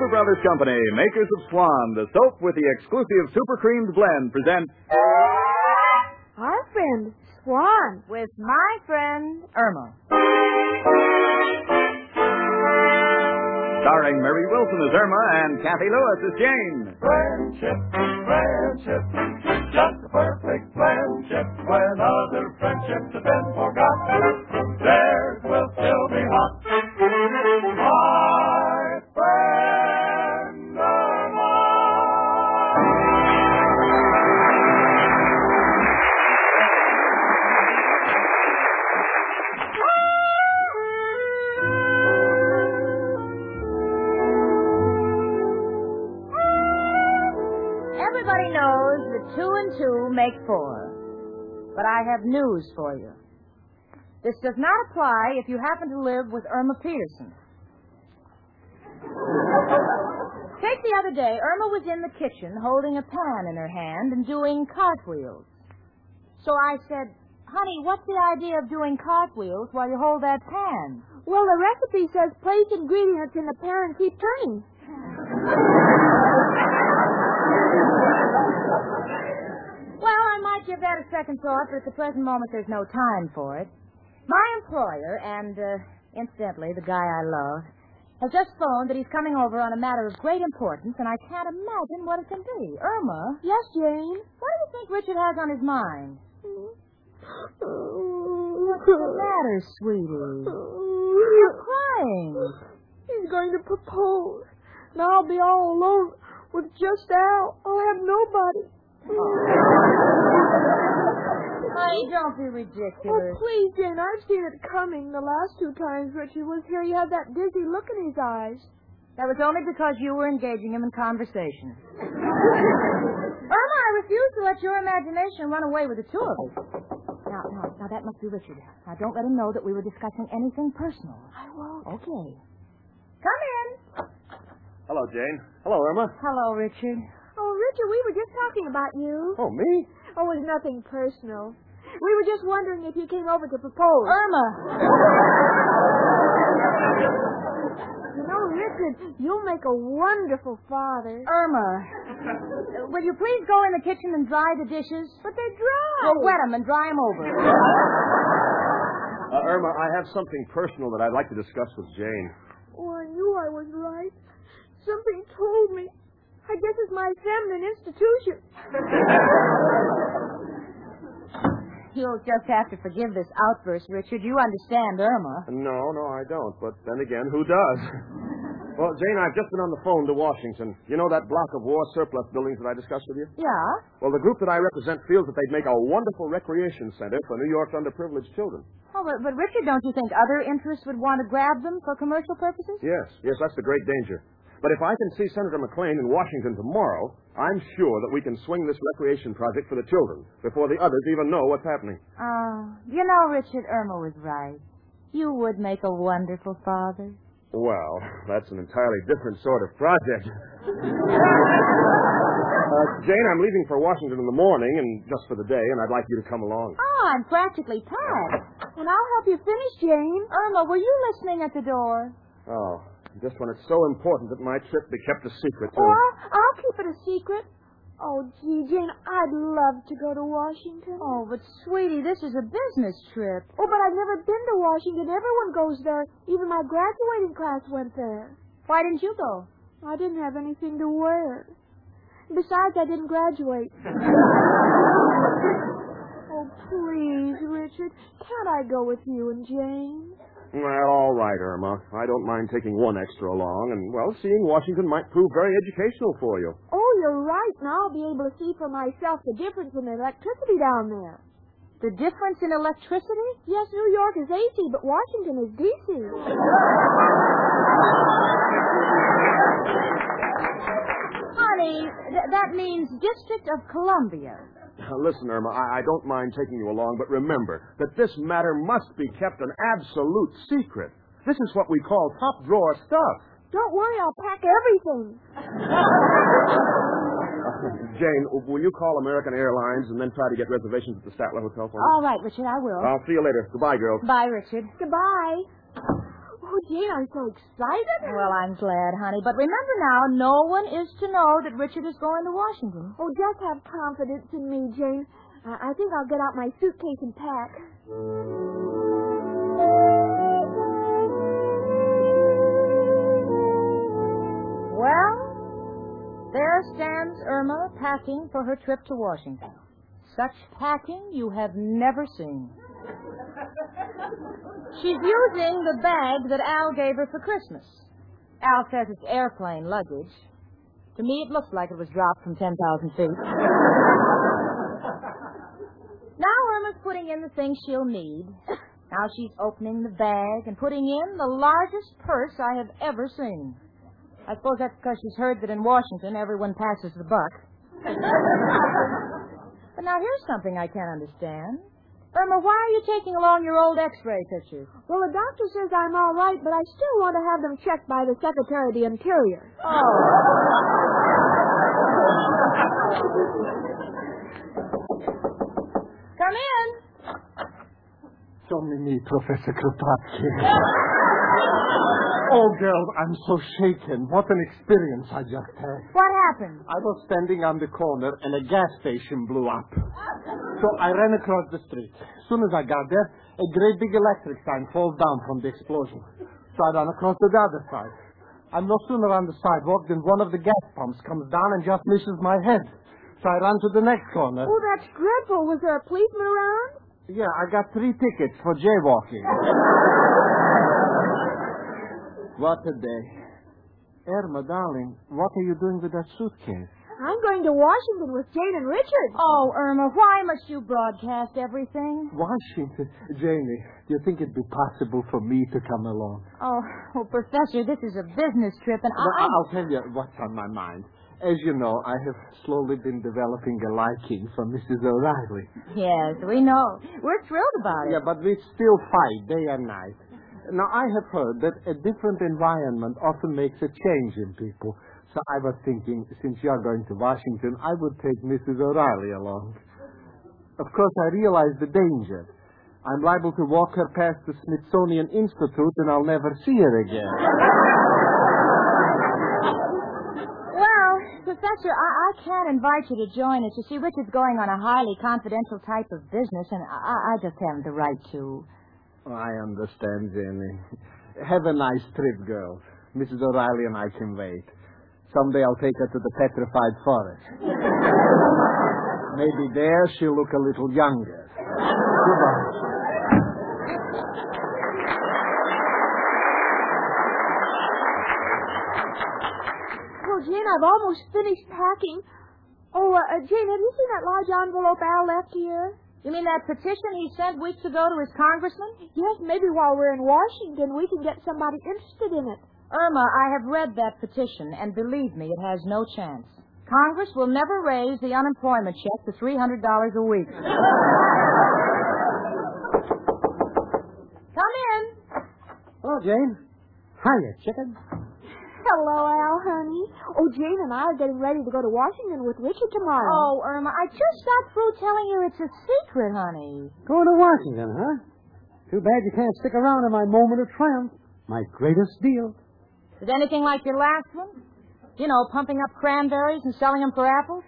Super Brothers Company, makers of Swan, the soap with the exclusive super creamed blend, present our friend Swan with my friend Irma. Starring Mary Wilson as Irma and Kathy Lewis as Jane. Friendship, friendship, just a perfect friendship. When other friendships have been forgot, theirs will still be hot. My friend Irma. Everybody knows that 2 and 2 make 4. But I have news for you. This does not apply if you happen to live with Irma Peterson. Take the other day, Irma was in the kitchen holding a pan in her hand and doing cartwheels. So I said, honey, what's the idea of doing cartwheels while you hold that pan? Well, the recipe says place ingredients in the pan and keep turning. Well, I might give that a second thought, but at the present moment there's no time for it. My employer, and incidentally, the guy I love, has just phoned that he's coming over on a matter of great importance, and I can't imagine what it can be. Irma? Yes, Jane? What do you think Richard has on his mind? What's the matter, sweetie? You're crying. He's going to propose. Now I'll be all alone with just Al. I'll have nobody. Honey, don't be ridiculous. Oh, please, Jane, I've seen it coming. The last 2 times Richard was here, he had that dizzy look in his eyes. That was only because you were engaging him in conversation. Irma, I refuse to let your imagination run away with the two of us. Now, that must be Richard. Now, don't let him know that we were discussing anything personal. I won't. Okay. Come in. Hello, Jane. Hello, Irma. Hello, Richard. Oh, Richard, we were just talking about you. Oh, me? Oh, it was nothing personal. We were just wondering if you came over to propose. Irma. You know, Richard, you'll make a wonderful father. Irma, will you please go in the kitchen and dry the dishes? But they're dry. Well, wet them and dry them over. Irma, I have something personal that I'd like to discuss with Jane. Oh, I knew I was right. Something told me. I guess it's my feminine institution. You'll just have to forgive this outburst, Richard. You understand Irma. No, I don't. But then again, who does? Well, Jane, I've just been on the phone to Washington. You know that block of war surplus buildings that I discussed with you? Yeah? Well, the group that I represent feels that they'd make a wonderful recreation center for New York's underprivileged children. Oh, but Richard, don't you think other interests would want to grab them for commercial purposes? Yes, that's the great danger. But if I can see Senator McLean in Washington tomorrow, I'm sure that we can swing this recreation project for the children before the others even know what's happening. You know, Richard, Irma was right. You would make a wonderful father. Well, that's an entirely different sort of project. Jane, I'm leaving for Washington in the morning and just for the day, and I'd like you to come along. Oh, I'm practically packed. And I'll help you finish, Jane. Irma, were you listening at the door? Oh, just when it's so important that my trip be kept a secret, too. Or I'll keep it a secret. Oh, gee, Jane, I'd love to go to Washington. Oh, but, sweetie, this is a business trip. Oh, but I've never been to Washington. Everyone goes there. Even my graduating class went there. Why didn't you go? I didn't have anything to wear. Besides, I didn't graduate. Oh, please, Richard, can't I go with you and Jane? Well, all right, Irma. I don't mind taking one extra along, and, well, seeing Washington might prove very educational for you. Oh, you're right. Now I'll be able to see for myself the difference in electricity down there. The difference in electricity? Yes, New York is AC, but Washington is DC. Honey, that means District of Columbia. Listen, Irma, I don't mind taking you along, but remember that this matter must be kept an absolute secret. This is what we call top-drawer stuff. Don't worry, I'll pack everything. Jane, will you call American Airlines and then try to get reservations at the Statler Hotel for me? All right, Richard, I will. I'll see you later. Goodbye, girls. Bye, Richard. Goodbye. Oh, Jane, I'm so excited. Well, I'm glad, honey. But remember now, no one is to know that Richard is going to Washington. Oh, just have confidence in me, Jane. I think I'll get out my suitcase and pack. Well, there stands Irma packing for her trip to Washington. Such packing you have never seen. She's using the bag that Al gave her for Christmas. Al says it's airplane luggage. To me, it looks like it was dropped from 10,000 feet. Now Irma's putting in the things she'll need. Now she's opening the bag and putting in the largest purse I have ever seen. I suppose that's because she's heard that in Washington everyone passes the buck. But now here's something I can't understand. Irma, why are you taking along your old x-ray pictures? Well, the doctor says I'm all right, but I still want to have them checked by the Secretary of the Interior. Oh. Come in. Show me, Professor Kropotkin. Oh, girl, I'm so shaken. What an experience I just had. What happened? I was standing on the corner and a gas station blew up. So I ran across the street. As soon as I got there, a great big electric sign falls down from the explosion. So I ran across to the other side. I'm no sooner on the sidewalk than one of the gas pumps comes down and just misses my head. So I ran to the next corner. Oh, that's dreadful. Was there a policeman around? Yeah, I got 3 tickets for jaywalking. What a day. Irma, darling, what are you doing with that suitcase? I'm going to Washington with Jane and Richard. Oh, Irma, why must you broadcast everything? Washington. Jamie, do you think it'd be possible for me to come along? Oh, well, Professor, this is a business trip, and I'll tell you what's on my mind. As you know, I have slowly been developing a liking for Mrs. O'Reilly. Yes, we know. We're thrilled about it. Yeah, but we still fight day and night. Now, I have heard that a different environment often makes a change in people. So I was thinking, since you're going to Washington, I would take Mrs. O'Reilly along. Of course, I realize the danger. I'm liable to walk her past the Smithsonian Institute and I'll never see her again. Well, Professor, I can't invite you to join us. You see, Richard's going on a highly confidential type of business, and I just haven't the right to. Oh, I understand, Jenny. Have a nice trip, girls. Mrs. O'Reilly and I can wait. Someday I'll take her to the Petrified Forest. Maybe there she'll look a little younger. Goodbye. Well, Jane, I've almost finished packing. Oh, Jane, have you seen that large envelope Al left here? You mean that petition he sent weeks ago to his congressman? Yes, maybe while we're in Washington we can get somebody interested in it. Irma, I have read that petition, and believe me, it has no chance. Congress will never raise the unemployment check to $300 a week. Come in. Hello, Jane. Hiya, chicken. Hello, Al, honey. Oh, Jane and I are getting ready to go to Washington with Richard tomorrow. Oh, Irma, I just got through telling you it's a secret, honey. Going to Washington, huh? Too bad you can't stick around in my moment of triumph. My greatest deal. Is it anything like your last one? You know, pumping up cranberries and selling them for apples?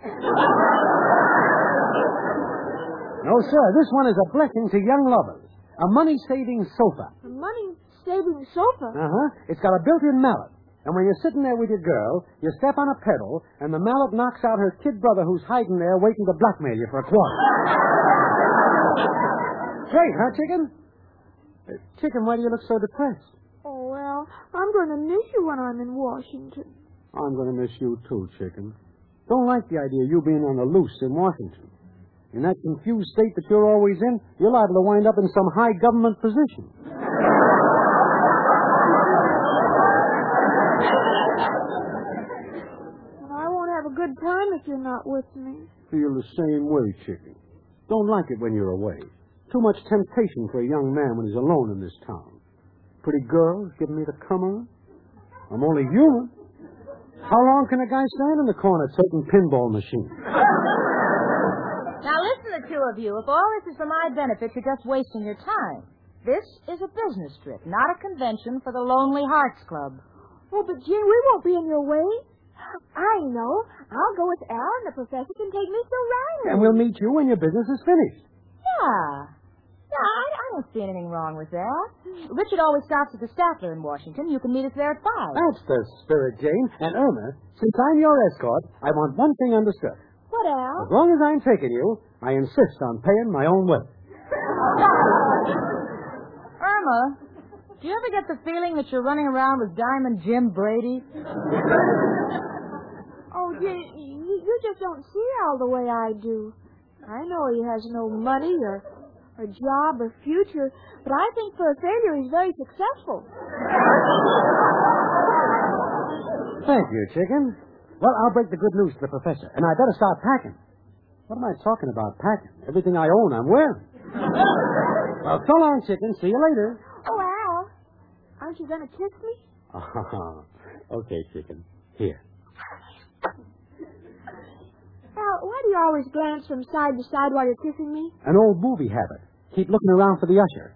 No, sir. This one is a blessing to young lovers. A money-saving sofa. A money-saving sofa? Uh-huh. It's got a built-in mallet. And when you're sitting there with your girl, you step on a pedal, and the mallet knocks out her kid brother who's hiding there waiting to blackmail you for a quarter. Great, huh, Chicken? Chicken, why do you look so depressed? Oh, well, I'm going to miss you when I'm in Washington. I'm going to miss you, too, Chicken. Don't like the idea of you being on the loose in Washington. In that confused state that you're always in, you're liable to wind up in some high government position. I won't have a good time if you're not with me. Feel the same way, Chicken. Don't like it when you're away. Too much temptation for a young man when he's alone in this town. Pretty girls giving me the come on. I'm only human. How long can a guy stand in the corner taking pinball machines? Now, listen, the two of you. If all this is for my benefit, you're just wasting your time. This is a business trip, not a convention for the Lonely Hearts Club. Oh, but Jane, we won't be in your way. I know. I'll go with Al, and the professor can take Mr. O'Reilly. And we'll meet you when your business is finished. Yeah. Yeah, I don't see anything wrong with that. Richard always stops at the Statler in Washington. You can meet us there at 5. That's the spirit, Jane. And Irma, since I'm your escort, I want one thing understood. What, Al? As long as I'm taking you, I insist on paying my own way. Irma, do you ever get the feeling that you're running around with Diamond Jim Brady? Oh, Jane, you just don't see Al the way I do. I know he has no money or job or future, but I think for a failure he's very successful. Thank you, chicken. Well, I'll break the good news to the professor, and I better start packing. What am I talking about packing? Everything I own, I'm wearing. Well, so long, chicken. See you later. Oh, Al, aren't you going to kiss me? Okay, chicken. Here. Al, why do you always glance from side to side while you're kissing me? An old movie habit. Keep looking around for the usher.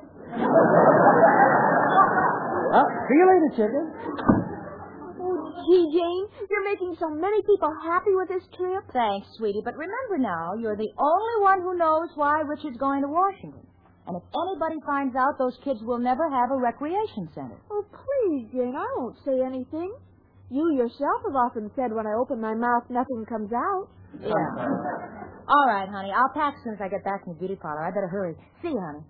Well, see you later, chicken. Oh, gee, Jane, you're making so many people happy with this trip. Thanks, sweetie. But remember now, you're the only one who knows why Richard's going to Washington. And if anybody finds out, those kids will never have a recreation center. Oh, please, Jane, I won't say anything. You yourself have often said when I open my mouth, nothing comes out. Yeah. All right, honey. I'll pack as soon as I get back from the beauty parlor. I better hurry. See you, honey.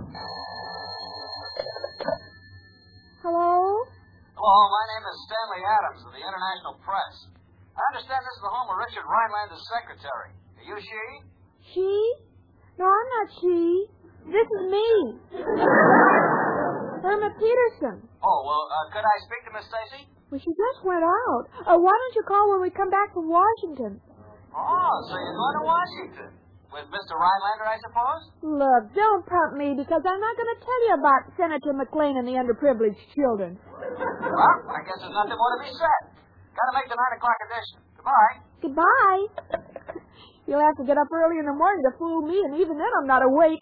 Hello? Hello, my name is Stanley Adams of the International Press. I understand this is the home of Richard Rhinelander's secretary. Are you she? She? No, I'm not she. This is me. Irma Peterson. Oh, well, could I speak to Miss Stacy? Well, she just went out. Why don't you call when we come back from Washington? Oh, so you're going to Washington. With Mr. Rhinelander, I suppose? Look, don't pump me, because I'm not going to tell you about Senator McLean and the underprivileged children. Well, I guess there's nothing more to be said. Gotta make the 9 o'clock edition. Goodbye. Goodbye. You'll have to get up early in the morning to fool me, and even then I'm not awake.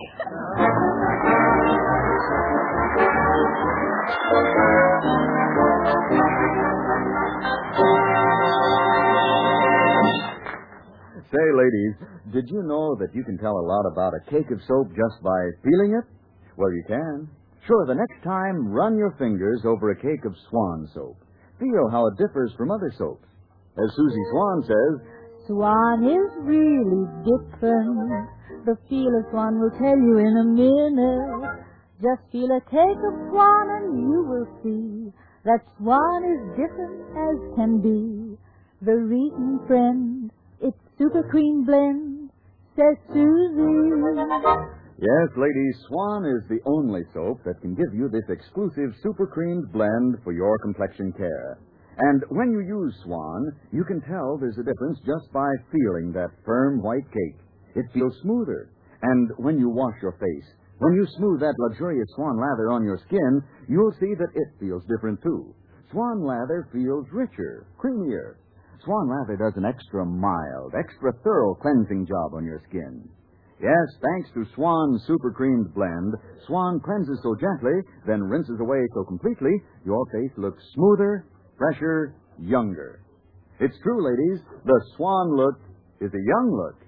Say, ladies, did you know that you can tell a lot about a cake of soap just by feeling it? Well, you can. Sure, the next time, run your fingers over a cake of Swan soap. Feel how it differs from other soaps. As Susie Swan says, Swan is really different. The feel of Swan will tell you in a minute. Just feel a cake of Swan and you will see that Swan is different as can be. The reason, friend, it's super cream blend, says Susie. yes, ladies, Swan is the only soap that can give you this exclusive super creamed blend for your complexion care. And when you use Swan, you can tell there's a difference just by feeling that firm white cake. It feels smoother. And when you wash your face, when you smooth that luxurious Swan lather on your skin, you'll see that it feels different, too. Swan lather feels richer, creamier. Swan lather does an extra mild, extra thorough cleansing job on your skin. Yes, thanks to Swan's super creamed blend, Swan cleanses so gently, then rinses away so completely, your face looks smoother, fresher, younger. It's true, ladies, the Swan look is a young look.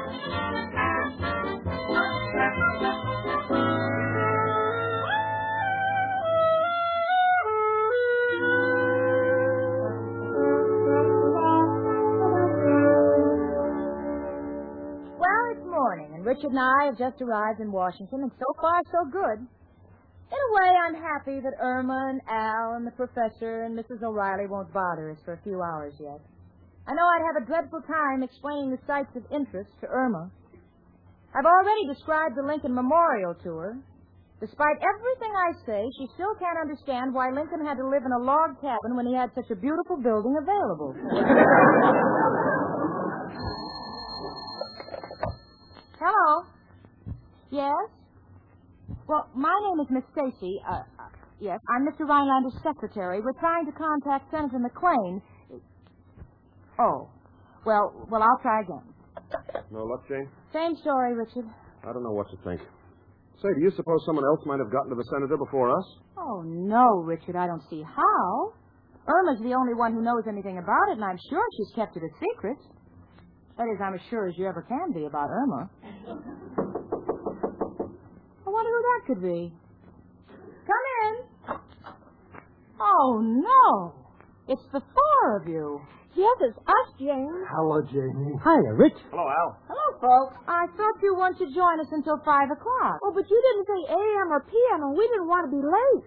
Richard and I have just arrived in Washington, and so far, so good. In a way, I'm happy that Irma and Al and the professor and Mrs. O'Reilly won't bother us for a few hours yet. I know I'd have a dreadful time explaining the sites of interest to Irma. I've already described the Lincoln Memorial to her. Despite everything I say, she still can't understand why Lincoln had to live in a log cabin when he had such a beautiful building available. Hello. Yes? Well, my name is Miss Stacy. Yes, I'm Mr. Rhinelander's secretary. We're trying to contact Senator McLean. Oh. Well, I'll try again. No luck, Jane? Same story, Richard. I don't know what to think. Say, do you suppose someone else might have gotten to the senator before us? Oh, no, Richard, I don't see how. Irma's the only one who knows anything about it, and I'm sure she's kept it a secret. That is, I'm as sure as you ever can be about Irma. I wonder who that could be. Come in. Oh, no. It's the four of you. Yes, it's us, James. Hello, Jamie. Hiya, Rich. Hello, Al. Hello, folks. I thought you weren't to join us until 5 o'clock. Oh, but you didn't say a.m. or p.m., and we didn't want to be late.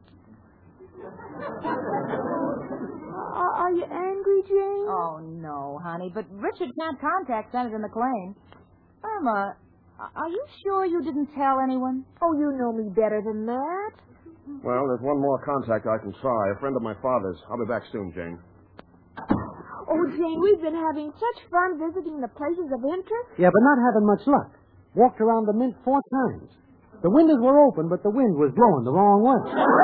Are you angry, James? Oh, no, honey, but Richard can't contact Senator McLean. Irma, are you sure you didn't tell anyone? Oh, you know me better than that. Well, there's one more contact I can try. A friend of my father's. I'll be back soon, Jane. Oh, Jane, we've been having such fun visiting the places of interest. Yeah, but not having much luck. Walked around the Mint 4 times. The windows were open, but the wind was blowing the wrong way.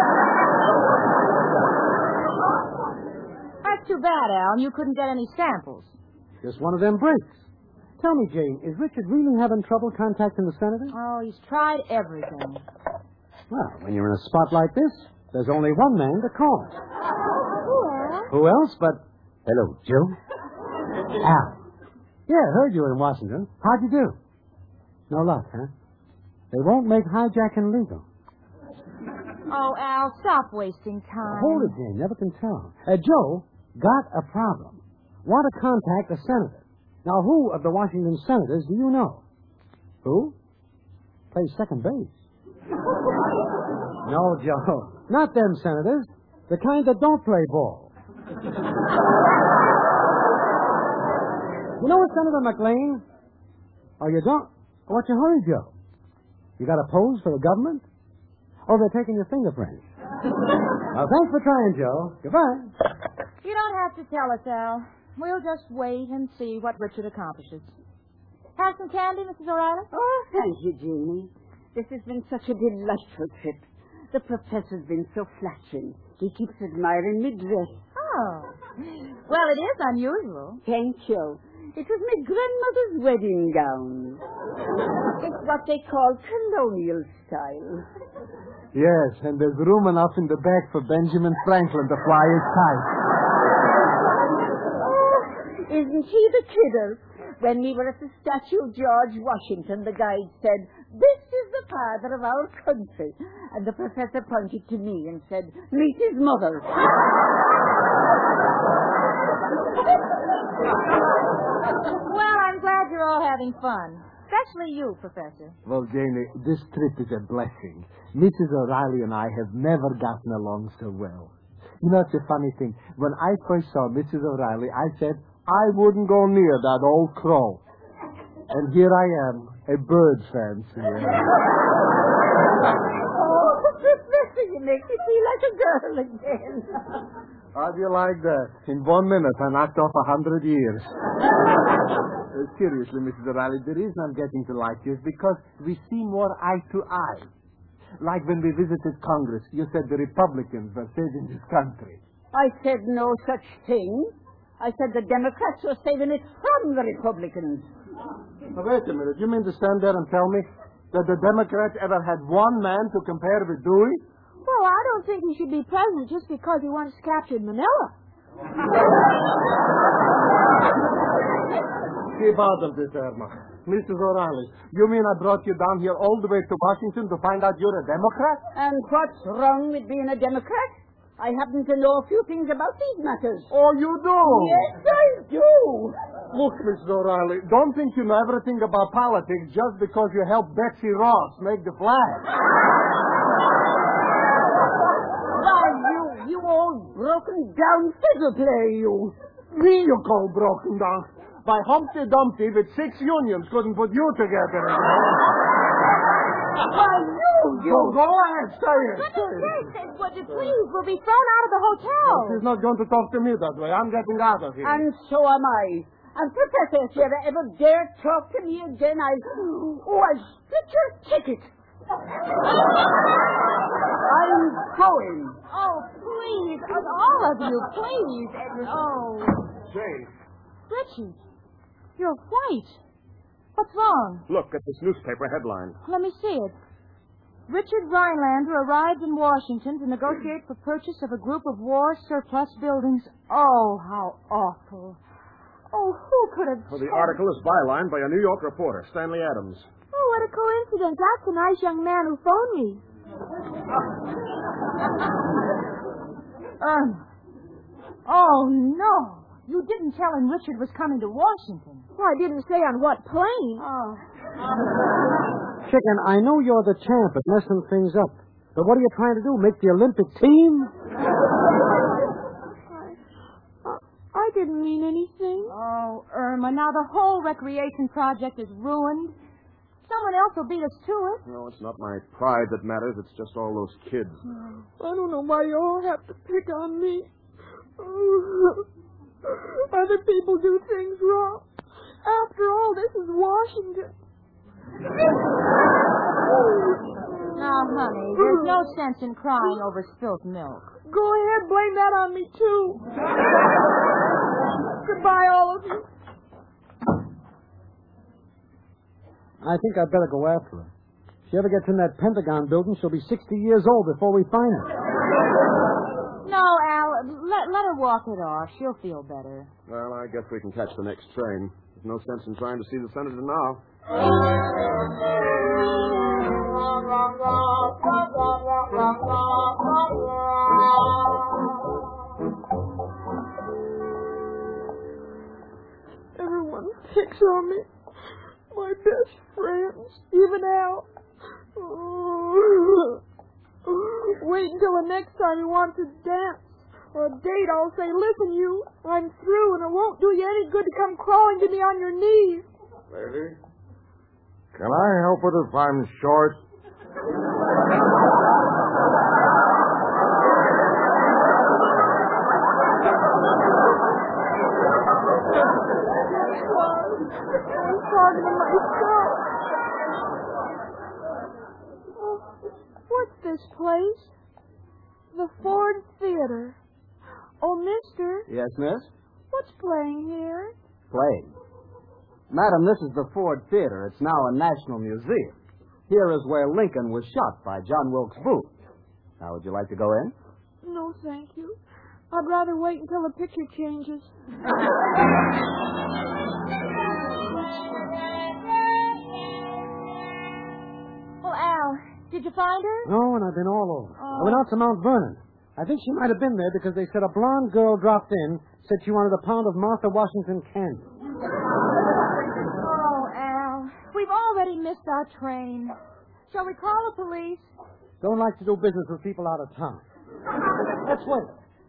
That's too bad, Al. You couldn't get any samples. Just one of them breaks. Tell me, Jane, is Richard really having trouble contacting the senator? Oh, he's tried everything. Well, when you're in a spot like this, there's only one man to call. Well, Who else but... Hello, Joe. Al. Yeah, heard you were in Washington. How'd you do? No luck, huh? They won't make hijacking legal. Oh, Al, stop wasting time. Hold it, Jane. Never can tell. Joe got a problem. Want to contact the senator. Now, who of the Washington senators do you know? Who? Plays second base. No, Joe. Not them senators. The kind that don't play ball. You know Senator McLean? Oh, you don't? What's your hurry, Joe? You got a pose for the government? Oh, they're taking your fingerprints. Well, thanks for trying, Joe. Goodbye. You don't have to tell us, Al. We'll just wait and see what Richard accomplishes. Have some candy, Mrs. O'Reilly? Oh, thank you, Jeanie. This has been such a delightful trip. The professor's been so flattering. He keeps admiring me dress. Oh. Well, it is unusual. Thank you. It was my grandmother's wedding gown. It's what they call colonial style. Yes, and there's room enough in the back for Benjamin Franklin to fly his kite. Oh, isn't he the kidder? When we were at the statue of George Washington, the guide said, "This is the father of our country." And the professor pointed to me and said, "Meet his mother." Well, I'm glad you're all having fun. Especially you, Professor. Well, Janie, this trip is a blessing. Mrs. O'Reilly and I have never gotten along so well. You know, it's a funny thing. When I first saw Mrs. O'Reilly, I said, I wouldn't go near that old crow. And here I am, a bird fancier. Oh, Professor, you make me feel like a girl again. How do you like that? In 1 minute, I knocked off 100 years. Seriously, Mrs. O'Reilly, the reason I'm getting to like you is because we see more eye to eye. Like when we visited Congress, you said the Republicans were saving this country. I said no such thing. I said the Democrats were saving it from the Republicans. Now, wait a minute. You mean to stand there and tell me that the Democrats ever had one man to compare with Dewey? Well, I don't think he should be president just because he once captured Manila. Keep out of this, Irma. Mrs. O'Reilly, you mean I brought you down here all the way to Washington to find out you're a Democrat? And what's wrong with being a Democrat? I happen to know a few things about these matters. Oh, you do? Yes, I do. Look, Mrs. O'Reilly, don't think you know everything about politics just because you helped Betsy Ross make the flag. Why, you old broken down fiddle player, you. Me you call broken down. By Humpty Dumpty with 6 unions couldn't put you together again. Why, you. Go ahead, say it. Would you please? We'll be thrown out of the hotel. She's not going to talk to me that way. I'm getting out of here. And so am I. And Professor, if you ever dare talk to me again, I'll split your ticket. I'm going. Oh, please. All of you, please. Oh. Jane. Richie, you're white. What's wrong? Look at this newspaper headline. Let me see it. Richard Rhinelander arrived in Washington to negotiate for purchase of a group of war surplus buildings. Oh, how awful. Oh, who could have... Well, the article is bylined by a New York reporter, Stanley Adams. Oh, what a coincidence. That's the nice young man who phoned me. Oh, no. You didn't tell him Richard was coming to Washington. Well, I didn't say on what plane. Oh. Chicken, I know you're the champ at messing things up. But what are you trying to do, make the Olympic team? I didn't mean anything. Oh, Irma, now the whole recreation project is ruined. Someone else will beat us to it. No, it's not my pride that matters. It's just all those kids. I don't know why you all have to pick on me. Other people do things wrong. After all, this is Washington. Now, honey, there's no sense in crying over spilt milk. Go ahead, blame that on me, too. Goodbye, all of you. I think I'd better go after her. If she ever gets in that Pentagon building, she'll be 60 years old before we find her. No, Al, let her walk it off. She'll feel better. Well, I guess we can catch the next train. There's no sense in trying to see the senator now. Everyone picks on me. My best friends, even Al. Wait until the next time he wants to dance or a date. I'll say, listen, you, I'm through, and it won't do you any good to come crawling to me on your knees. Lady, can I help it if I'm short? I'm talking to myself. What's this place? The Ford Theater. Oh, mister, Yes, miss? what's playing here? Playing. Madam, this is the Ford Theater. It's now a national museum. Here is where Lincoln was shot by John Wilkes Booth. Now, would you like to go in? No, thank you. I'd rather wait until the picture changes. Oh, Al, did you find her? No, and I've been all over. I went out to Mount Vernon. I think she might have been there because they said a blonde girl dropped in, said she wanted a pound of Martha Washington candy. Oh, Al, we've already missed our train. Shall we call the police? Don't like to do business with people out of town. Let's wait.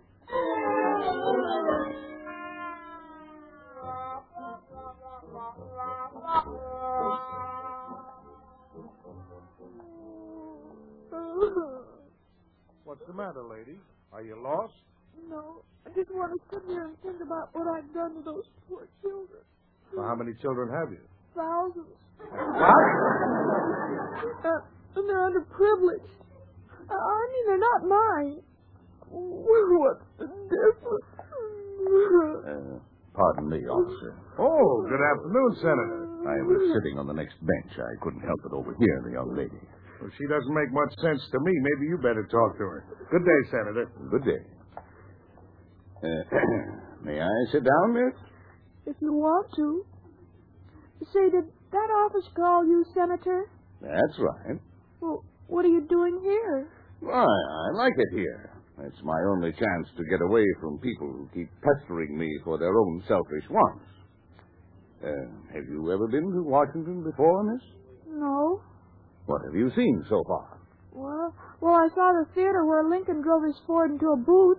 What's the matter, lady? Are you lost? No, I just want to sit here and think about what I've done to those poor children. Well, how many children have you? Thousands. What? And they're underprivileged. I mean, they're not mine. What's the difference? Pardon me, officer. Oh, good afternoon, Senator. I was sitting on the next bench. I couldn't help but overhear the young lady. Well, she doesn't make much sense to me. Maybe you better talk to her. Good day, Senator. Good day. May I sit down, miss? If you want to. Say, did that office call you, Senator? That's right. Well, what are you doing here? Why, I like it here. It's my only chance to get away from people who keep pestering me for their own selfish wants. Have you ever been to Washington before, miss? No. What have you seen so far? Well, I saw the theater where Lincoln drove his Ford into a booth.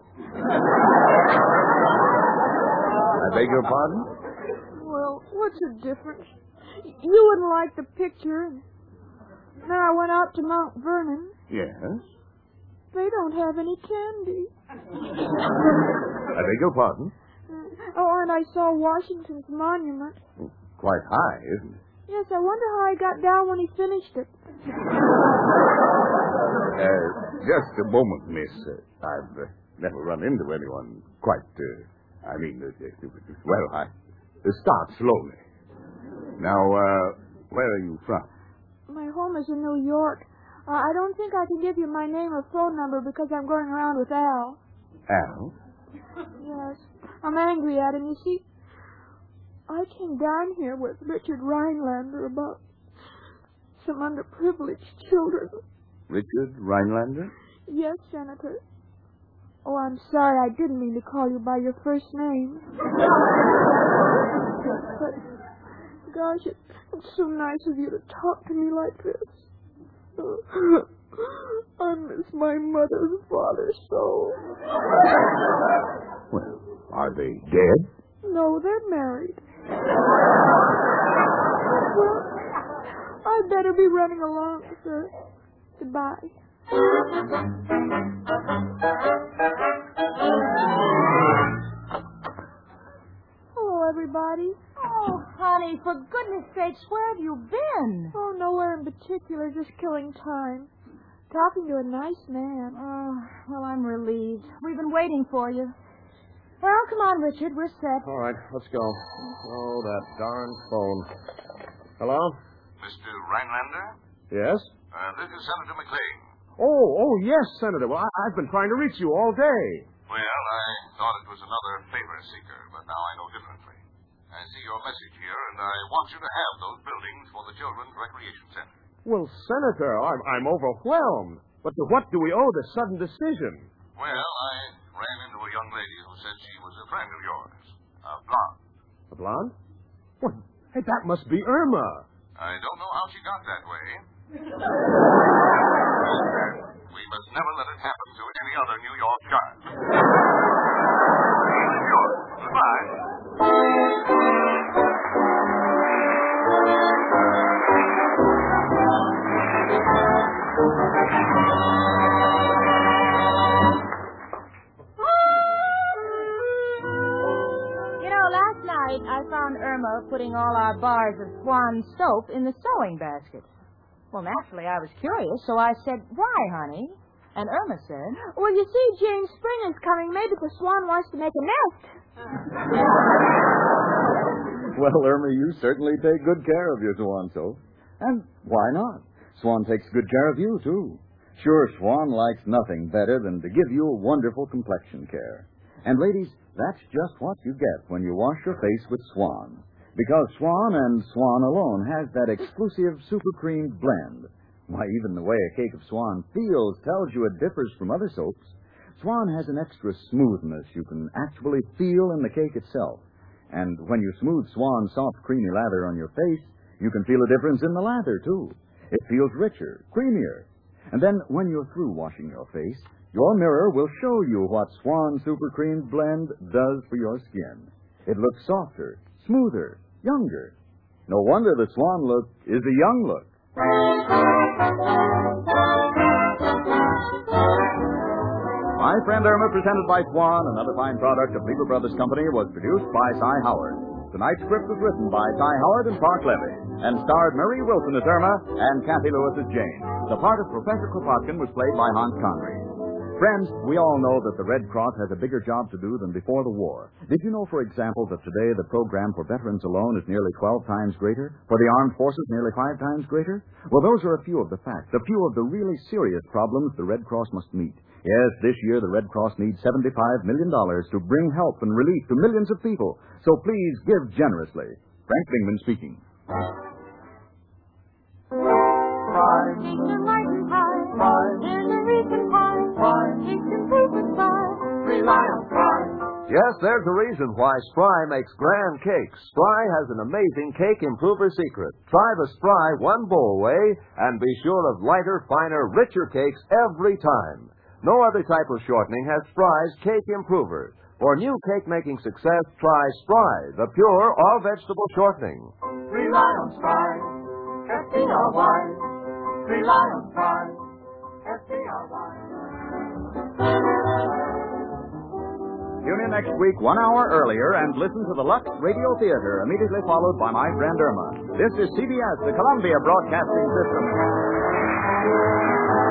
I beg your pardon? Well, what's the difference? You wouldn't like the picture. Then I went out to Mount Vernon. Yes. They don't have any candy. I beg your pardon? Oh, and I saw Washington's monument. Quite high, isn't it? Yes, I wonder how I got down when he finished it. Just a moment, miss. I've never run into anyone quite, well, I start slowly. Now, where are you from? My home is in New York. I don't think I can give you my name or phone number because I'm going around with Al. Al? Yes. I'm angry at him. You see, I came down here with Richard Rhinelander about some underprivileged children. Richard Rhinelander? Yes, Senator. Oh, I'm sorry. I didn't mean to call you by your first name. But, gosh, it's so nice of you to talk to me like this. I miss my mother and father so. Well, are they dead? No, they're married. Well, I'd better be running along, sir. Goodbye. Hello, everybody. Oh, honey, for goodness sakes, where have you been? Oh, nowhere in particular, just killing time. Talking to a nice man. Oh, well, I'm relieved. We've been waiting for you. Well, come on, Richard. We're set. All right, let's go. Oh, that darn phone. Hello? Mr. Rhinelander? Yes? This is Senator McLean. Oh, yes, Senator. Well, I've been trying to reach you all day. Well, I thought it was another favor seeker, but now I know differently. I see your message here, and I want you to have those buildings for the Children's Recreation Center. Well, Senator, I'm overwhelmed. But to what do we owe this sudden decision? Well, I ran into a young lady who said she was a friend of yours, a blonde. A blonde? What? Hey, that must be Irma. I don't know how she got that way. We must never let it happen to any other New York child. Goodbye. Last night I found Irma putting all our bars of Swan soap in the sewing basket. Well, naturally, I was curious, so I said, why, honey? And Irma said, well, you see, Jane Spring is coming. Maybe the swan wants to make a nest. Well, Irma, you certainly take good care of your Swan soap. And why not? Swan takes good care of you, too. Sure, Swan likes nothing better than to give you a wonderful complexion care. And, ladies, that's just what you get when you wash your face with Swan. Because Swan and Swan alone has that exclusive super creamed blend. Why, even the way a cake of Swan feels tells you it differs from other soaps. Swan has an extra smoothness you can actually feel in the cake itself. And when you smooth Swan's soft, creamy lather on your face, you can feel a difference in the lather, too. It feels richer, creamier. And then when you're through washing your face, your mirror will show you what Swan Super Creamed Blend does for your skin. It looks softer, smoother, younger. No wonder the Swan look is a young look. My Friend Irma, presented by Swan, another fine product of Lever Brothers Company, was produced by Cy Howard. Tonight's script was written by Cy Howard and Park Levy, and starred Marie Wilson as Irma and Kathy Lewis as Jane. The part of Professor Kropotkin was played by Hans Conried. Friends, we all know that the Red Cross has a bigger job to do than before the war. Did you know, for example, that today the program for veterans alone is nearly 12 times greater? For the armed forces, nearly 5 times greater? Well, those are a few of the facts, a few of the really serious problems the Red Cross must meet. Yes, this year the Red Cross needs $75 million to bring help and relief to millions of people. So please give generously. Frank Bingman speaking. Yes, there's a reason why Spry makes grand cakes. Spry has an amazing cake improver secret. Try the Spry one bowl way and be sure of lighter, finer, richer cakes every time. No other type of shortening has Spry's cake improver. For new cake-making success, try Spry, the pure all-vegetable shortening. Rely on Spry, S-P-R-Y. Rely on Spry, S-P-R-Y. Tune in next week 1 hour earlier and listen to the Lux Radio Theater, immediately followed by My Friend Irma. This is CBS, the Columbia Broadcasting System.